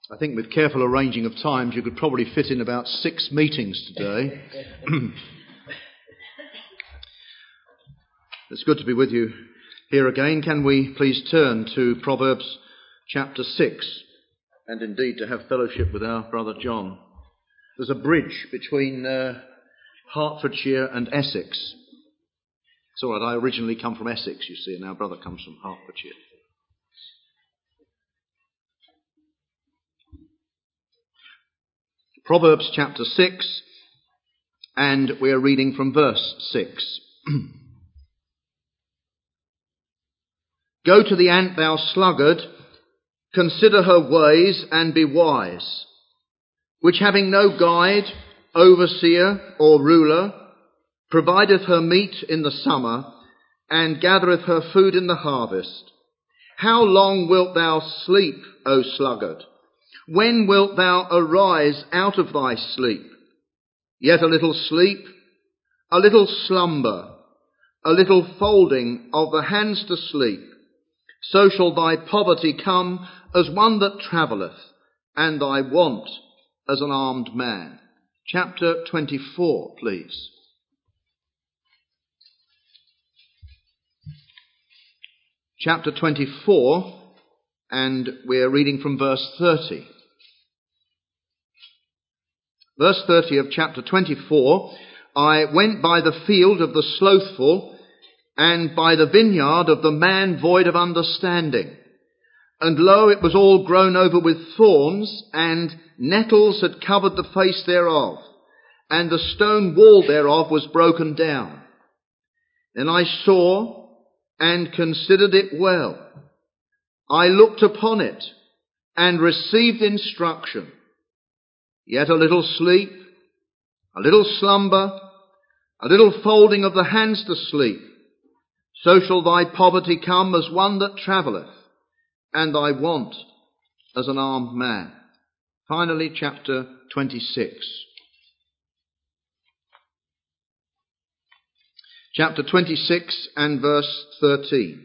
I think with careful arranging of times you could probably fit in about 6 meetings today. It's good to be with you here again. Can we please turn to Proverbs chapter 6, and indeed to have fellowship with our brother John. There's a bridge between Hertfordshire and Essex. It's all right, I originally come from Essex, you see, and our brother comes from Hertfordshire. Proverbs chapter 6, and we are reading from verse 6. Go to the ant, thou sluggard, consider her ways and be wise, which having no guide, overseer or ruler, provideth her meat in the summer, and gathereth her food in the harvest. How long wilt thou sleep, O sluggard? When wilt thou arise out of thy sleep? Yet a little sleep, a little slumber, a little folding of the hands to sleep. So shall thy poverty come as one that travelleth, and thy want as an armed man. Chapter 24, please. Chapter 24, and we are reading from verse 30. Verse 30 of chapter 24, I went by the field of the slothful, and by the vineyard of the man void of understanding. And lo, it was all grown over with thorns, and nettles had covered the face thereof, and the stone wall thereof was broken down. Then I saw and considered it well. I looked upon it, and received instruction. Yet a little sleep, a little slumber, a little folding of the hands to sleep. So shall thy poverty come as one that travelleth, and thy want as an armed man. Finally, chapter 26. Chapter 26 and verse 13.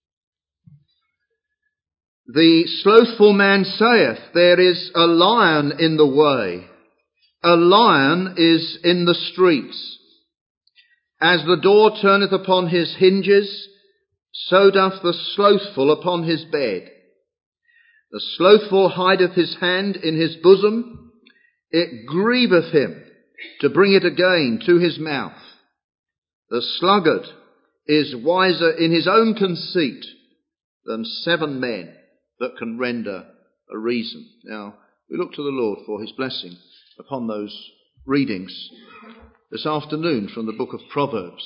The slothful man saith, there is a lion in the way. A lion is in the streets. As the door turneth upon his hinges, so doth the slothful upon his bed. The slothful hideth his hand in his bosom. It grieveth him to bring it again to his mouth. The sluggard is wiser in his own conceit than 7 men that can render a reason. Now, we look to the Lord for his blessing upon those readings this afternoon from the book of Proverbs.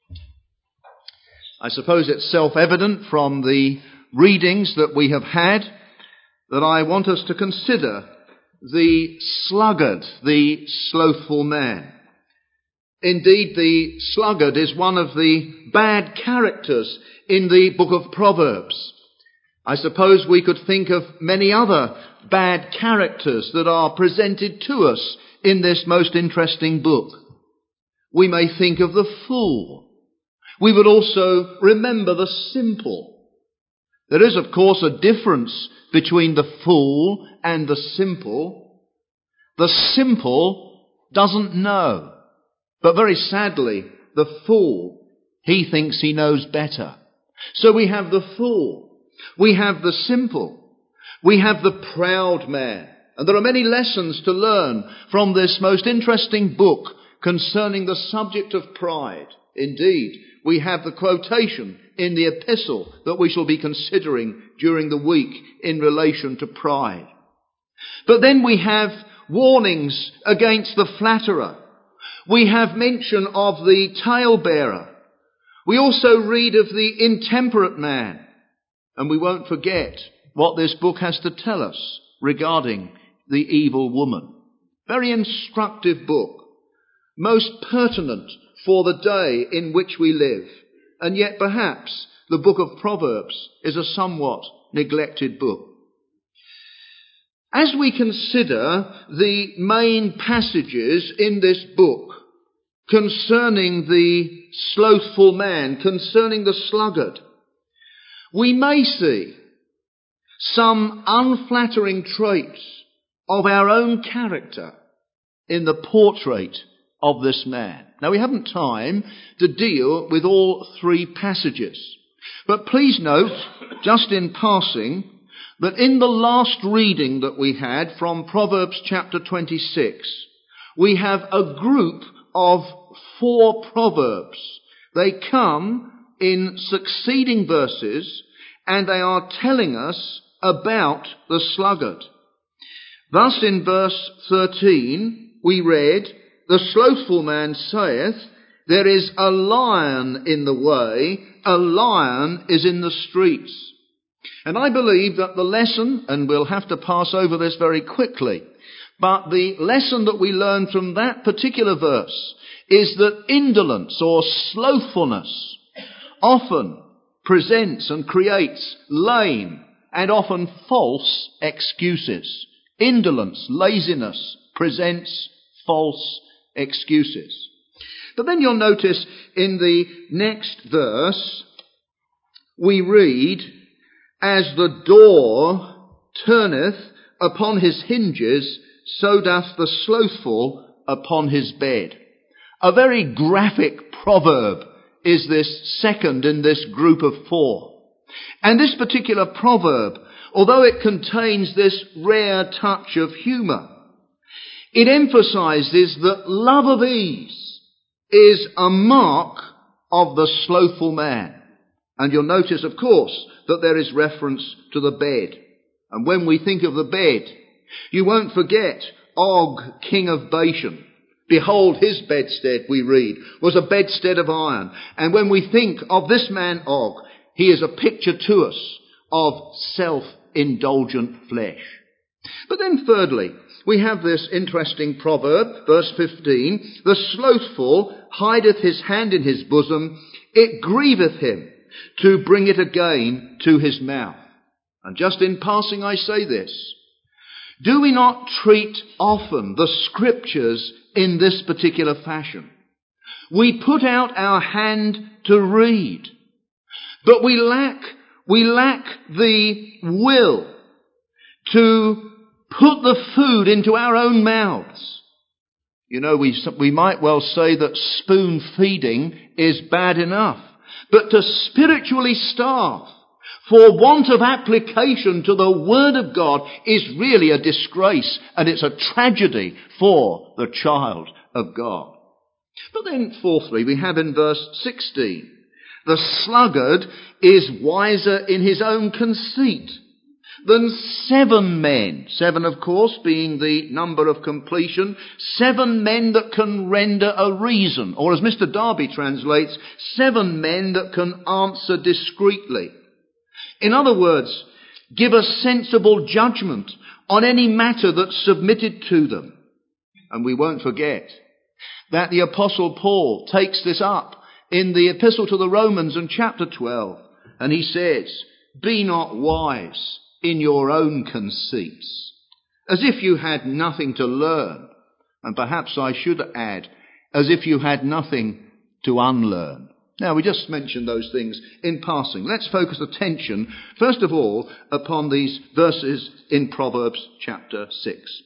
I suppose it's self-evident from the readings that we have had that I want us to consider the sluggard, the slothful man. Indeed, the sluggard is one of the bad characters in the book of Proverbs. I suppose we could think of many other bad characters that are presented to us in this most interesting book. We may think of the fool. We would also remember the simple. There is, of course, a difference between the fool and the simple. The simple doesn't know. But very sadly, the fool, he thinks he knows better. So we have the fool. We have the simple. We have the proud man. And there are many lessons to learn from this most interesting book concerning the subject of pride. Indeed, we have the quotation in the epistle that we shall be considering during the week in relation to pride. But then we have warnings against the flatterer. We have mention of the talebearer. We also read of the intemperate man. And we won't forget what this book has to tell us regarding the evil woman. Very instructive book. Most pertinent for the day in which we live. And yet perhaps the book of Proverbs is a somewhat neglected book. As we consider the main passages in this book concerning the slothful man, concerning the sluggard, we may see some unflattering traits of our own character in the portrait of this man. Now, we haven't time to deal with all three passages, but please note, just in passing, that in the last reading that we had from Proverbs chapter 26, we have a group of 4 proverbs. They come in succeeding verses, and they are telling us about the sluggard. Thus in verse 13 we read, "The slothful man saith, there is a lion in the way, a lion is in the streets." And I believe that the lesson, and we'll have to pass over this very quickly, but the lesson that we learn from that particular verse is that indolence or slothfulness often presents and creates lame and often false excuses. Indolence, laziness, presents false excuses. But then you'll notice in the next verse, we read, "As the door turneth upon his hinges, so doth the slothful upon his bed." A very graphic proverb is this second in this group of 4. And this particular proverb, although it contains this rare touch of humour, it emphasises that love of ease is a mark of the slothful man. And you'll notice, of course, that there is reference to the bed. And when we think of the bed, you won't forget Og, king of Bashan. "Behold, his bedstead," we read, "was a bedstead of iron." And when we think of this man Og, he is a picture to us of self-indulgent flesh. But then thirdly, we have this interesting proverb, verse 15, "The slothful hideth his hand in his bosom, it grieveth him to bring it again to his mouth." And just in passing I say this, do we not treat often the scriptures in this particular fashion? We put out our hand to read, but we lack the will to put the food into our own mouths. You know, we might well say that spoon feeding is bad enough, but to spiritually starve for want of application to the Word of God is really a disgrace, and it's a tragedy for the child of God. But then fourthly, we have in verse 16, "The sluggard is wiser in his own conceit than 7 men." 7, of course, being the number of completion. 7 men that can render a reason. Or as Mr. Darby translates, 7 men that can answer discreetly. In other words, give a sensible judgment on any matter that's submitted to them. And we won't forget that the Apostle Paul takes this up in the Epistle to the Romans in chapter 12. And he says, "Be not wise in your own conceits," as if you had nothing to learn. And perhaps I should add, as if you had nothing to unlearn. Now, we just mentioned those things in passing. Let's focus attention, first of all, upon these verses in Proverbs chapter 6.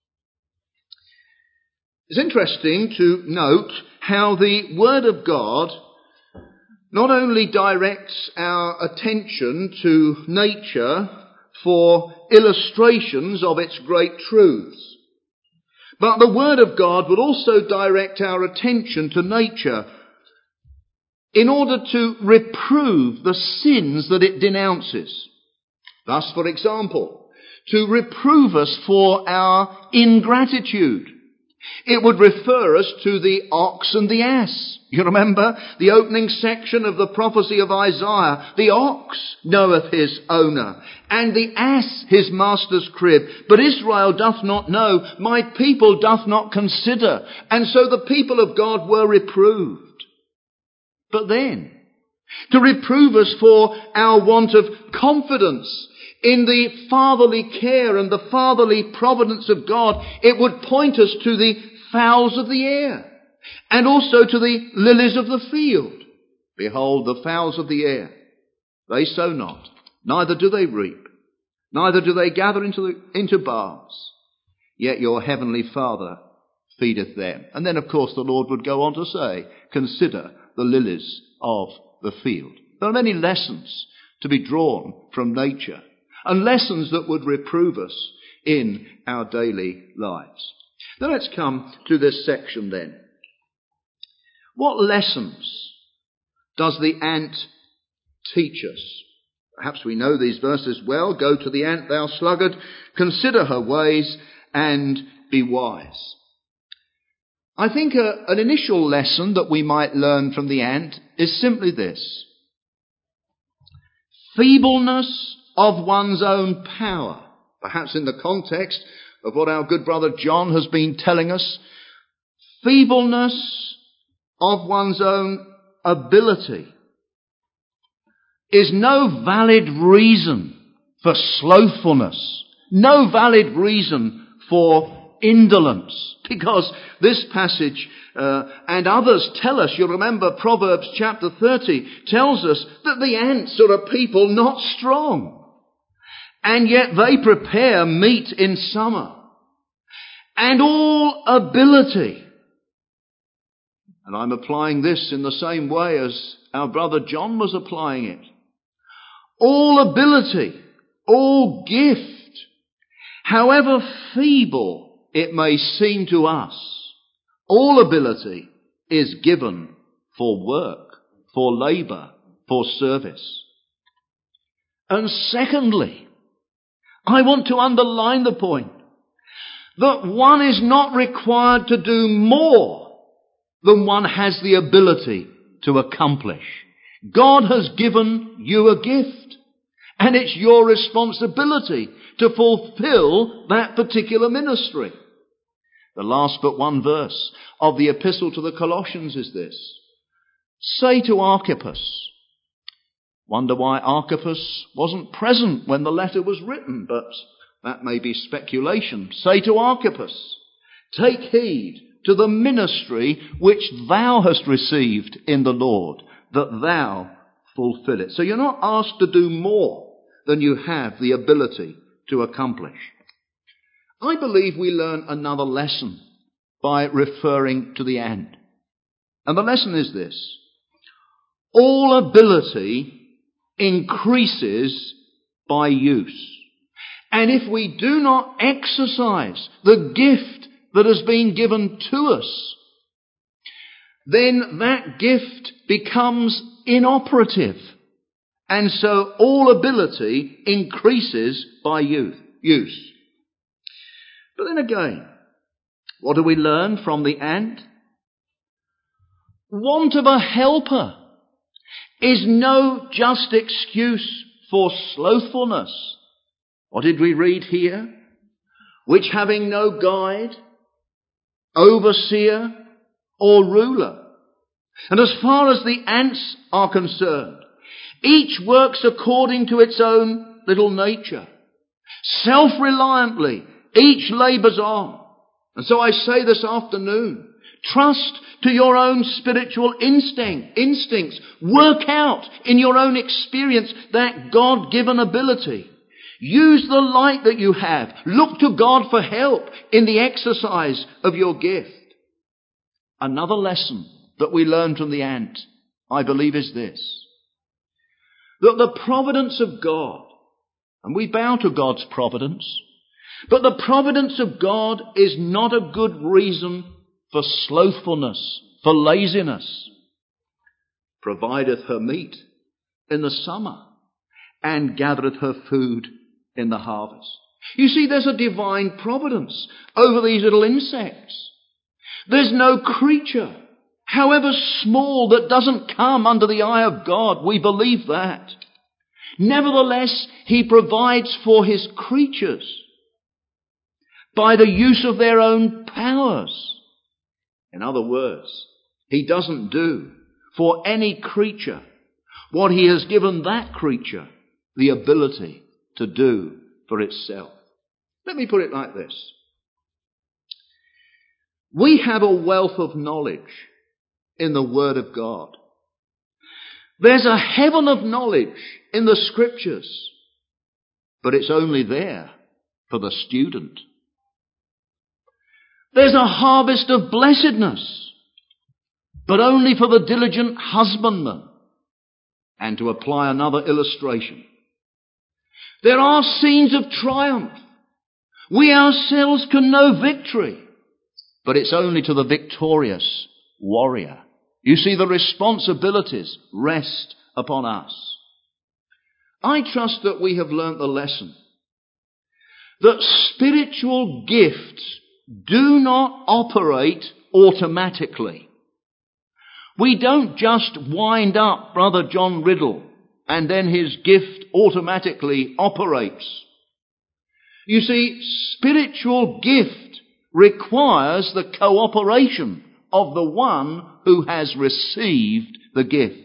It's interesting to note how the Word of God not only directs our attention to nature for illustrations of its great truths, but the Word of God would also direct our attention to nature in order to reprove the sins that it denounces. Thus, for example, to reprove us for our ingratitude. It would refer us to the ox and the ass. You remember the opening section of the prophecy of Isaiah. "The ox knoweth his owner, and the ass his master's crib. But Israel doth not know, my people doth not consider." And so the people of God were reproved. But then, to reprove us for our want of confidence in the fatherly care and the fatherly providence of God, it would point us to the fowls of the air and also to the lilies of the field. "Behold, the fowls of the air, they sow not, neither do they reap, neither do they gather into barns, yet your heavenly Father feedeth them. And then, of course, the Lord would go on to say, consider the lilies of the field. There are many lessons to be drawn from nature, and lessons that would reprove us in our daily lives. Now let's come to this section then. What lessons does the ant teach us? Perhaps we know these verses well. Go to the ant, thou sluggard, consider her ways and be wise. I think an initial lesson that we might learn from the ant is simply this. Feebleness of one's own power. Perhaps in the context of what our good brother John has been telling us. Feebleness of one's own ability is no valid reason for slothfulness, no valid reason for indolence, because this passage and others tell us, you'll remember Proverbs chapter 30 tells us that the ants are a people not strong, and yet they prepare meat in summer, and all ability. And I'm applying this in the same way as our brother John was applying it. All ability, all gift, however feeble it may seem to us, all ability is given for work, for labour, for service. And secondly, I want to underline the point that one is not required to do more than one has the ability to accomplish. God has given you a gift, and it's your responsibility to fulfill that particular ministry. The last but one verse of the epistle to the Colossians is this. Say to Archippus. Wonder why Archippus wasn't present when the letter was written, but that may be speculation. Say to Archippus, take heed to the ministry which thou hast received in the Lord, that thou fulfill it. So you're not asked to do more than you have the ability to accomplish. I believe we learn another lesson by referring to the ant. And the lesson is this. All ability increases by use. And if we do not exercise the gift that has been given to us, then that gift becomes inoperative. And so all ability increases by use. But then again, what do we learn from the ant? Want of a helper is no just excuse for slothfulness. What did we read here? Which having no guide, overseer, or ruler. And as far as the ants are concerned, each works according to its own little nature. Self-reliantly, each labours on. And so I say this afternoon, trust to your own spiritual instincts. Work out in your own experience that God-given ability. Use the light that you have. Look to God for help in the exercise of your gift. Another lesson that we learn from the ant, I believe, is this. That the providence of God, and we bow to God's providence, but the providence of God is not a good reason for slothfulness, for laziness. Provideth her meat in the summer, and gathereth her food in the harvest. You see, there's a divine providence over these little insects. There's no creature, however small, that doesn't come under the eye of God. We believe that. Nevertheless, He provides for His creatures by the use of their own powers. In other words, He doesn't do for any creature what He has given that creature the ability to do for itself. Let me put it like this. We have a wealth of knowledge in the Word of God. There's a heaven of knowledge in the Scriptures. but it's only there for the student. There's a harvest of blessedness, but only for the diligent husbandman. And to apply another illustration, there are scenes of triumph. We ourselves can know victory, but it's only to the victorious warrior. You see, the responsibilities rest upon us. I trust that we have learnt the lesson that spiritual gifts do not operate automatically. We don't just wind up Brother John Riddle and then his gift automatically operates. You see, spiritual gift requires the cooperation of the one who has received the gift.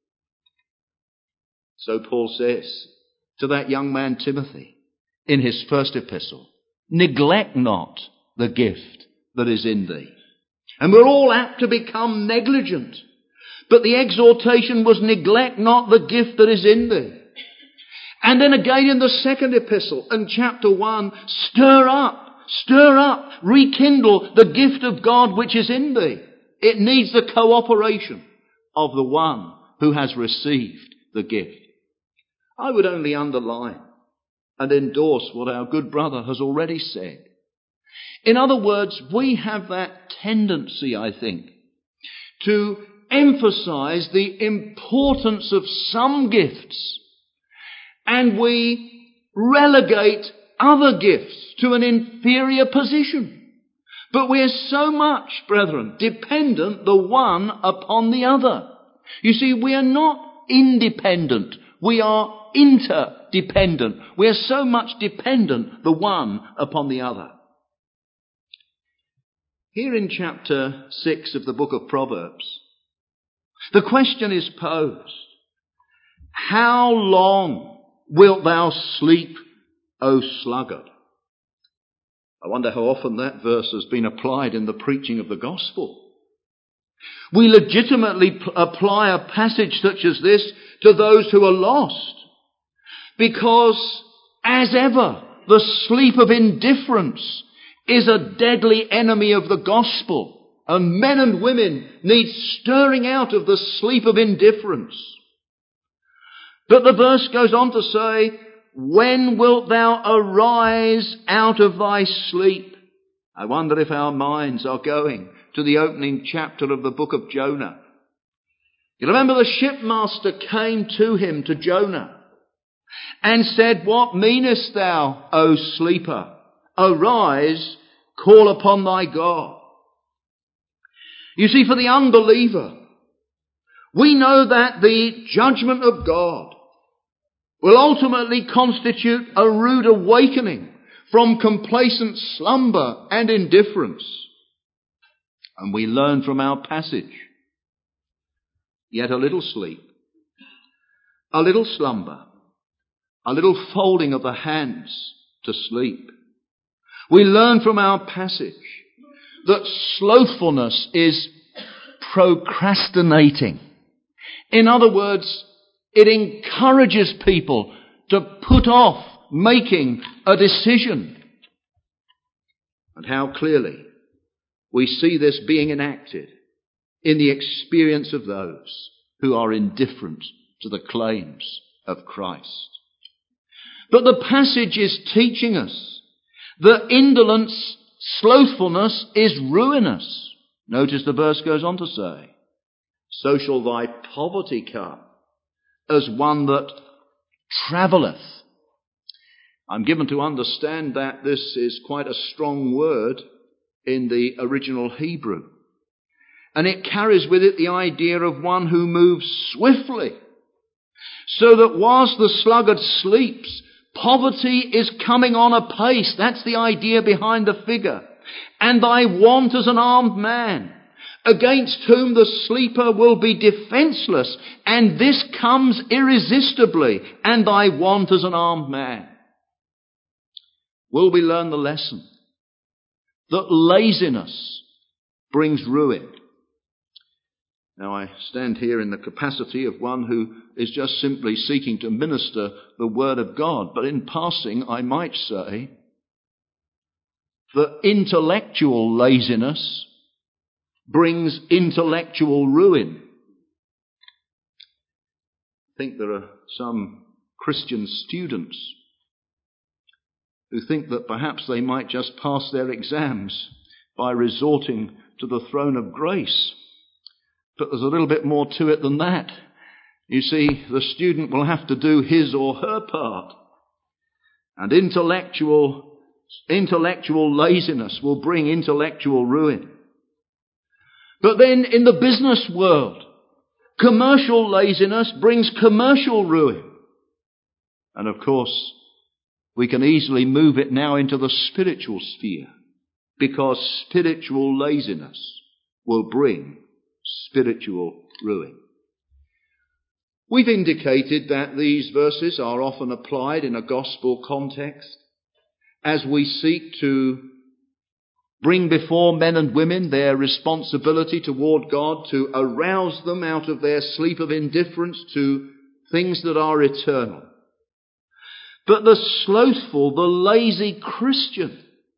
So Paul says to that young man Timothy in his first epistle, neglect not the gift that is in thee. And we're all apt to become negligent. But the exhortation was, neglect not the gift that is in thee. And then again in the second epistle, in chapter 1, stir up, rekindle the gift of God which is in thee. It needs the cooperation of the one who has received the gift. I would only underline and endorse what our good brother has already said. In other words, we have that tendency, I think, to emphasize the importance of some gifts, and we relegate other gifts to an inferior position. But we're so much, brethren, dependent the one upon the other. You see, we are not independent. We are interdependent. We are so much dependent the one upon the other. Here in chapter 6 of the book of Proverbs, the question is posed, how long wilt thou sleep, O sluggard? I wonder how often that verse has been applied in the preaching of the gospel. We legitimately apply a passage such as this to those who are lost, because, as ever, the sleep of indifference is a deadly enemy of the gospel, and men and women need stirring out of the sleep of indifference. But the verse goes on to say, when wilt thou arise out of thy sleep? I wonder if our minds are going to the opening chapter of the book of Jonah. You remember the shipmaster came to him, to Jonah, and said, what meanest thou, O sleeper? Arise, call upon thy God. You see, for the unbeliever, we know that the judgment of God will ultimately constitute a rude awakening from complacent slumber and indifference. And we learn from our passage, yet a little sleep, a little slumber, a little folding of the hands to sleep. We learn from our passage that slothfulness is procrastinating. In other words, it encourages people to put off making a decision. And how clearly we see this being enacted in the experience of those who are indifferent to the claims of Christ. But the passage is teaching us that indolence, slothfulness is ruinous. Notice the verse goes on to say, so shall thy poverty come as one that travelleth. I'm given to understand that this is quite a strong word in the original Hebrew. And it carries with it the idea of one who moves swiftly. So that whilst the sluggard sleeps, poverty is coming on apace. That's the idea behind the figure. And thy want as an armed man, against whom the sleeper will be defenceless. And this comes irresistibly. And thy want as an armed man. Will we learn the lesson that laziness brings ruin? Now, I stand here in the capacity of one who is just simply seeking to minister the Word of God. But in passing, I might say that intellectual laziness brings intellectual ruin. I think there are some Christian students who think that perhaps they might just pass their exams by resorting to the throne of grace. But there's a little bit more to it than that. You see, the student will have to do his or her part. And intellectual laziness will bring intellectual ruin. But then in the business world, commercial laziness brings commercial ruin. And of course, we can easily move it now into the spiritual sphere, because spiritual laziness will bring spiritual ruin. We've indicated that these verses are often applied in a gospel context as we seek to bring before men and women their responsibility toward God, to arouse them out of their sleep of indifference to things that are eternal. But the slothful, the lazy Christian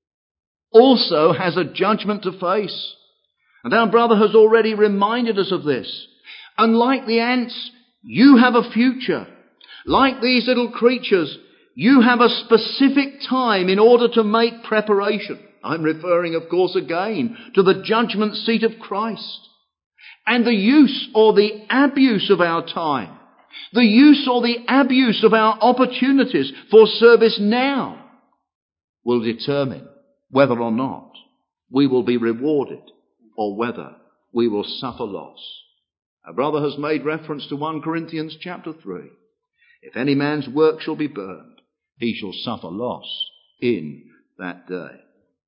also has a judgment to face. And our brother has already reminded us of this. Unlike the ants, you have a future. Like these little creatures, you have a specific time in order to make preparation. I'm referring, of course, again to the judgment seat of Christ. And the use or the abuse of our time, the use or the abuse of our opportunities for service now will determine whether or not we will be rewarded or whether we will suffer loss. Our brother has made reference to 1 Corinthians chapter 3. If any man's work shall be burned, he shall suffer loss in that day.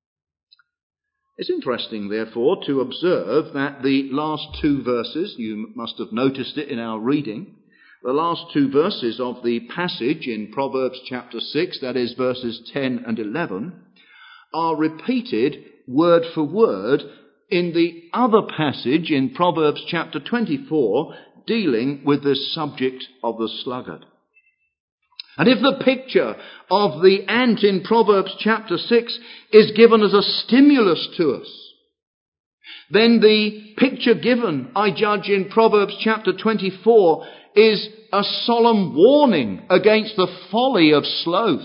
It's interesting, therefore, to observe that the last two verses, you must have noticed it in our reading, the last two verses of the passage in Proverbs chapter 6, that is verses 10 and 11, are repeated word for word in the other passage in Proverbs chapter 24, dealing with this subject of the sluggard. And if the picture of the ant in Proverbs chapter 6 is given as a stimulus to us, then the picture given, I judge, in Proverbs chapter 24 is a solemn warning against the folly of sloth.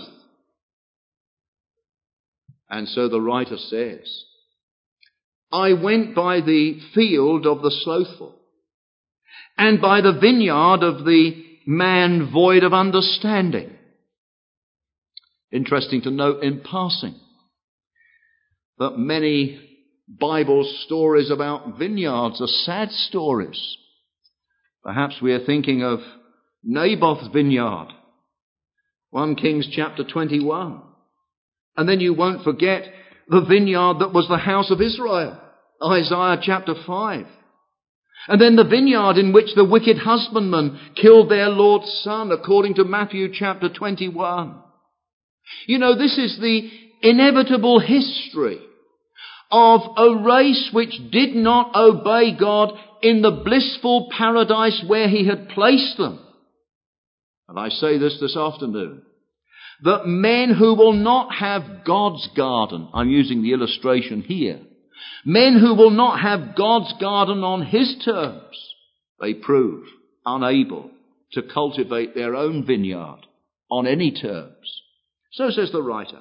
And so the writer says, I went by the field of the slothful, and by the vineyard of the man void of understanding. Interesting to note in passing that many Bible stories about vineyards are sad stories. Perhaps we are thinking of Naboth's vineyard, 1 Kings chapter 21. And then you won't forget the vineyard that was the house of Israel, Isaiah chapter 5. And then the vineyard in which the wicked husbandman killed their Lord's son, according to Matthew chapter 21. You know, this is the inevitable history of a race which did not obey God in the blissful paradise where he had placed them. And I say this afternoon, that men who will not have God's garden, I'm using the illustration here, men who will not have God's garden on his terms, they prove unable to cultivate their own vineyard on any terms. So says the writer,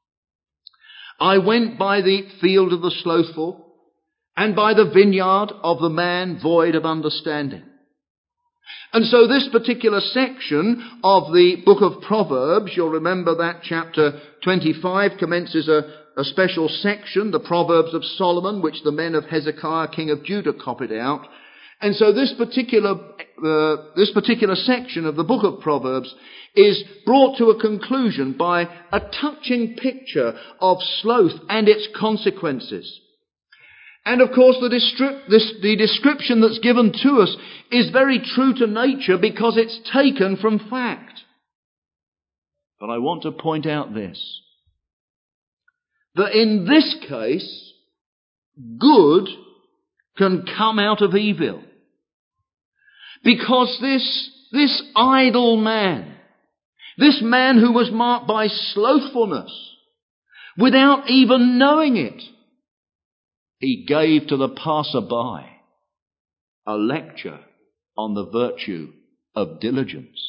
I went by the field of the slothful, and by the vineyard of the man void of understanding. And so this particular section of the book of Proverbs, you'll remember that chapter 25 commences a special section, the Proverbs of Solomon, which the men of Hezekiah, king of Judah, copied out. And so this particular section of the book of Proverbs is brought to a conclusion by a touching picture of sloth and its consequences. And of course the description that's given to us is very true to nature because it's taken from fact. But I want to point out this, that in this case, good can come out of evil. Because this idle man, this man who was marked by slothfulness, without even knowing it, he gave to the passer-by a lecture on the virtue of diligence.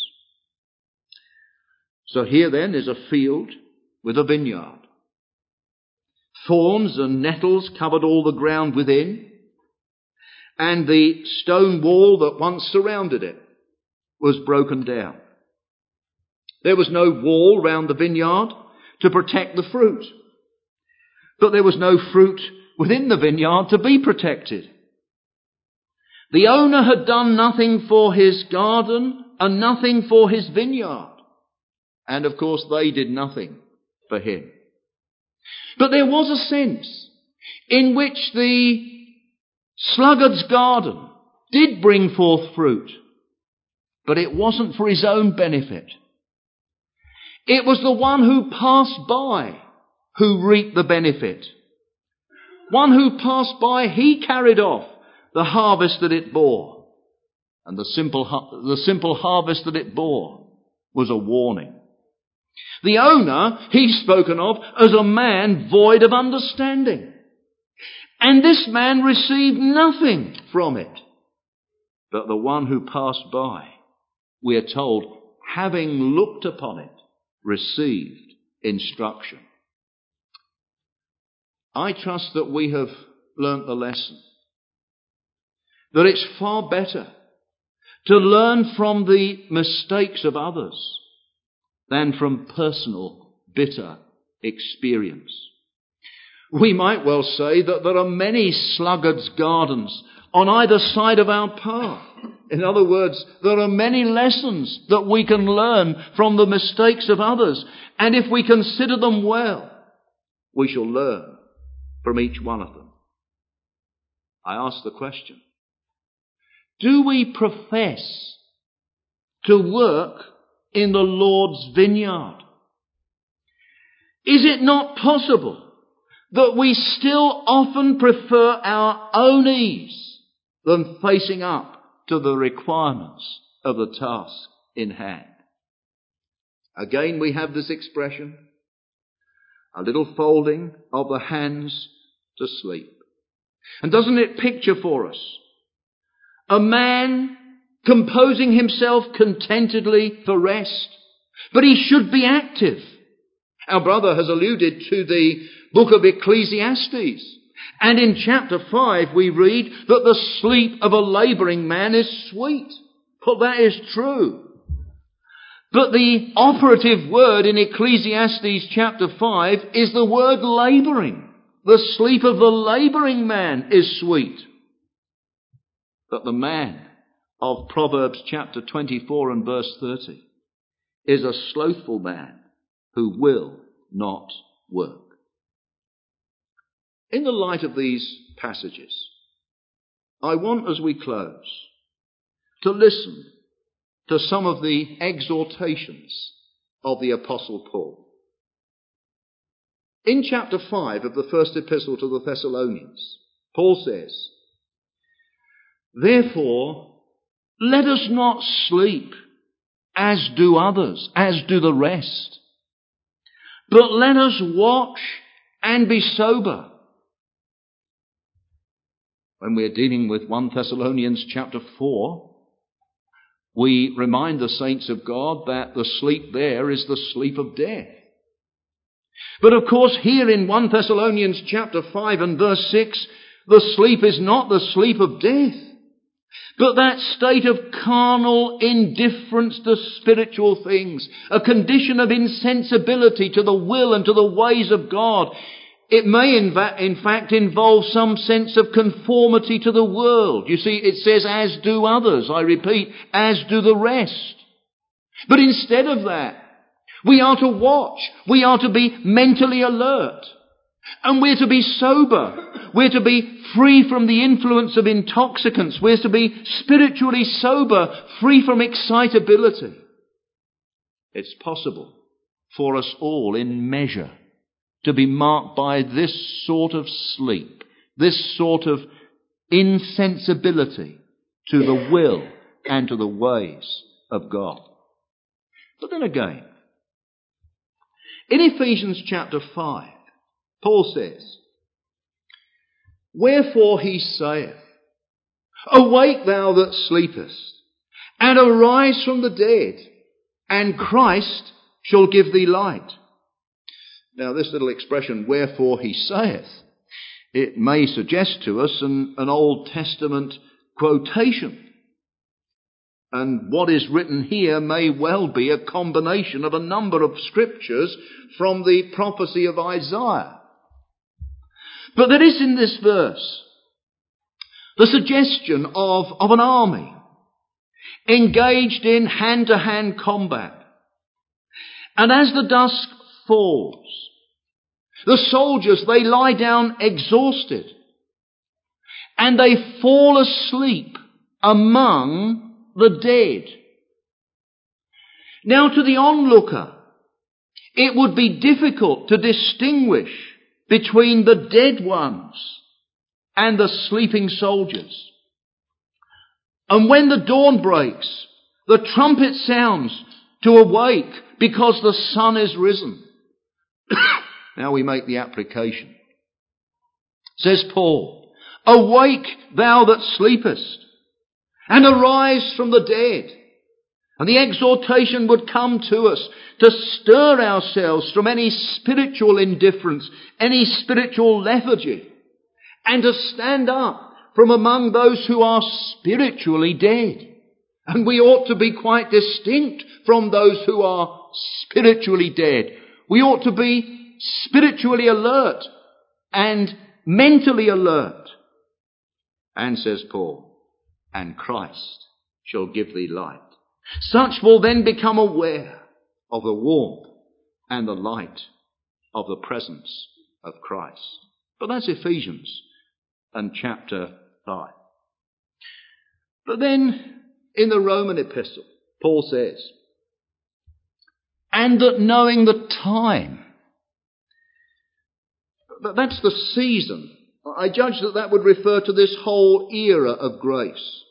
So here then is a field with a vineyard. Thorns and nettles covered all the ground within, and the stone wall that once surrounded it was broken down. There was no wall round the vineyard to protect the fruit, but there was no fruit within the vineyard to be protected. The owner had done nothing for his garden and nothing for his vineyard. And of course they did nothing for him. But there was a sense in which the sluggard's garden did bring forth fruit, but it wasn't for his own benefit. It was the one who passed by who reaped the benefit. One who passed by, he carried off the harvest that it bore. And the simple harvest that it bore was a warning. The owner, he's spoken of as a man void of understanding. And this man received nothing from it. But the one who passed by, we are told, having looked upon it, received instruction. I trust that we have learnt the lesson. That it's far better to learn from the mistakes of others than from personal bitter experience. We might well say that there are many sluggards' gardens on either side of our path. In other words, there are many lessons that we can learn from the mistakes of others. And if we consider them well, we shall learn from each one of them. I ask the question, do we profess to work in the Lord's vineyard? Is it not possible that we still often prefer our own ease than facing up to the requirements of the task in hand? Again, we have this expression, a little folding of the hands to sleep. And doesn't it picture for us a man composing himself contentedly for rest, but he should be active? Our brother has alluded to the book of Ecclesiastes. And in chapter 5 we read that the sleep of a labouring man is sweet. Well, that is true. But the operative word in Ecclesiastes chapter 5 is the word labouring. The sleep of the labouring man is sweet. But the man of Proverbs chapter 24 and verse 30 is a slothful man who will not work. In the light of these passages, I want, as we close, to listen to some of the exhortations of the Apostle Paul. In chapter 5 of the first epistle to the Thessalonians, Paul says, "Therefore, let us not sleep as do others, as do the rest, but let us watch and be sober." When we're dealing with 1 Thessalonians chapter 4, we remind the saints of God that the sleep there is the sleep of death. But of course here in 1 Thessalonians chapter 5 and verse 6, the sleep is not the sleep of death, but that state of carnal indifference to spiritual things, a condition of insensibility to the will and to the ways of God. It may in fact involve some sense of conformity to the world. You see, it says, as do others. I repeat, as do the rest. But instead of that, we are to watch. We are to be mentally alert. And we're to be sober. We're to be free from the influence of intoxicants. We're to be spiritually sober, free from excitability. It's possible for us all in measure to be marked by this sort of sleep, this sort of insensibility to the will and to the ways of God. But then again, in Ephesians chapter 5, Paul says, "Wherefore he saith, Awake thou that sleepest, and arise from the dead, and Christ shall give thee light." Now this little expression, "wherefore he saith," it may suggest to us an Old Testament quotation. And what is written here may well be a combination of a number of scriptures from the prophecy of Isaiah. But there is in this verse the suggestion of an army engaged in hand-to-hand combat. And as the dusk falls, the soldiers, they lie down exhausted, and they fall asleep among the dead. Now, to the onlooker, it would be difficult to distinguish between the dead ones and the sleeping soldiers. And when the dawn breaks, the trumpet sounds to awake because the sun is risen. Now we make the application. Says Paul, "Awake thou that sleepest, and arise from the dead." And the exhortation would come to us to stir ourselves from any spiritual indifference, any spiritual lethargy, and to stand up from among those who are spiritually dead. And we ought to be quite distinct from those who are spiritually dead. We ought to be spiritually alert and mentally alert. And says Paul, "And Christ shall give thee light." Such will then become aware of the warmth and the light of the presence of Christ. But that's Ephesians and chapter 5. But then in the Roman epistle, Paul says, "And that knowing the time," that's the season. I judge that would refer to this whole era of grace.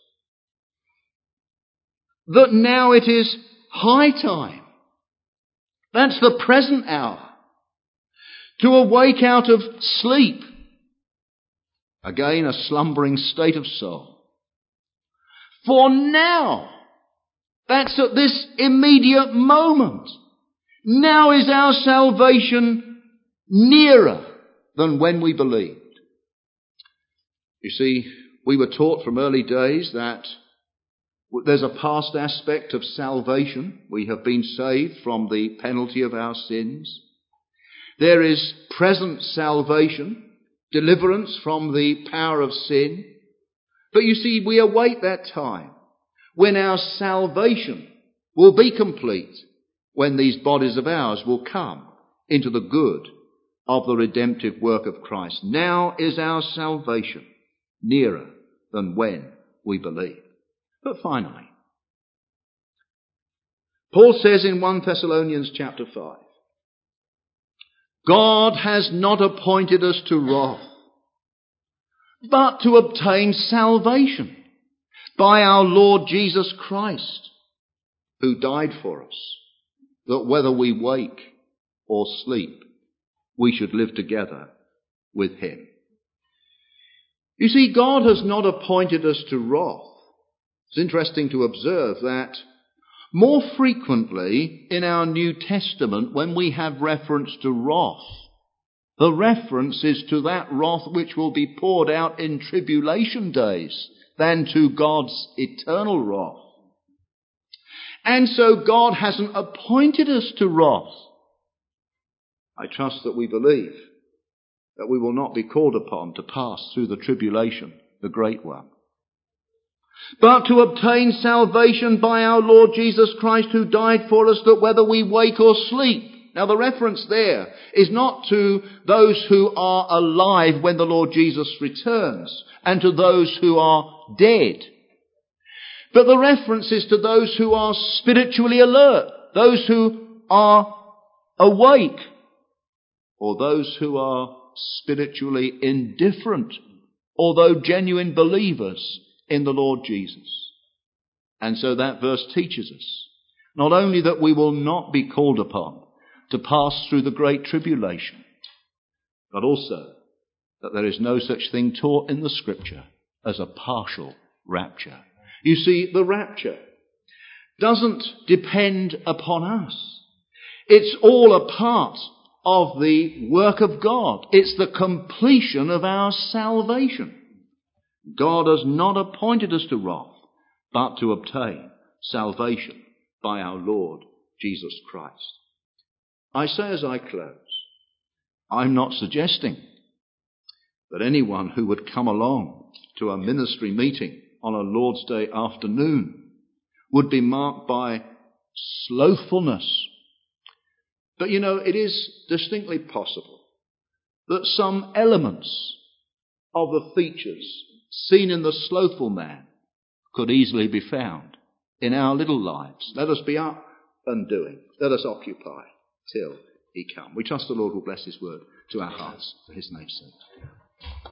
"That now it is high time," that's the present hour, "to awake out of sleep." Again, a slumbering state of soul. "For now," that's at this immediate moment, "now is our salvation nearer than when we believed." You see, we were taught from early days that there's a past aspect of salvation. We have been saved from the penalty of our sins. There is present salvation, deliverance from the power of sin. But you see, we await that time when our salvation will be complete, when these bodies of ours will come into the good of the redemptive work of Christ. Now is our salvation nearer than when we believe. But finally, Paul says in 1 Thessalonians chapter 5, "God has not appointed us to wrath, but to obtain salvation by our Lord Jesus Christ, who died for us, that whether we wake or sleep, we should live together with him." You see, God has not appointed us to wrath. It's interesting to observe that more frequently in our New Testament, when we have reference to wrath, the reference is to that wrath which will be poured out in tribulation days than to God's eternal wrath. And so God hasn't appointed us to wrath. I trust that we believe that we will not be called upon to pass through the tribulation, the great one, but to obtain salvation by our Lord Jesus Christ, who died for us, that whether we wake or sleep. Now the reference there is not to those who are alive when the Lord Jesus returns and to those who are dead, but the reference is to those who are spiritually alert, those who are awake, or those who are spiritually indifferent, although genuine believers in the Lord Jesus. And so that verse teaches us not only that we will not be called upon to pass through the great tribulation, but also that there is no such thing taught in the Scripture as a partial rapture. You see, the rapture doesn't depend upon us. It's all a part of the work of God. It's the completion of our salvation. God has not appointed us to wrath, but to obtain salvation by our Lord Jesus Christ. I say as I close, I'm not suggesting that anyone who would come along to a ministry meeting on a Lord's Day afternoon would be marked by slothfulness. But you know, it is distinctly possible that some elements of the features seen in the slothful man could easily be found in our little lives. Let us be up and doing. Let us occupy till he come. We trust the Lord will bless his word to our hearts for his name's sake.